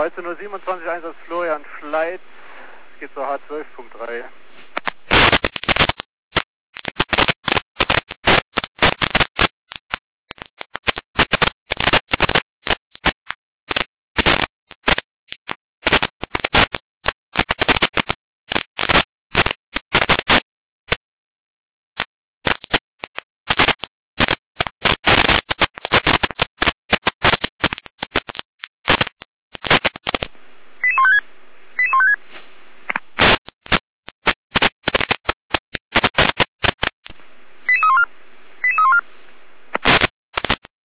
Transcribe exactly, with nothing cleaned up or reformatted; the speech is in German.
dreizehn Uhr siebenundzwanzig, Einsatz Florian Schleit, es geht zur H zwölf Punkt drei.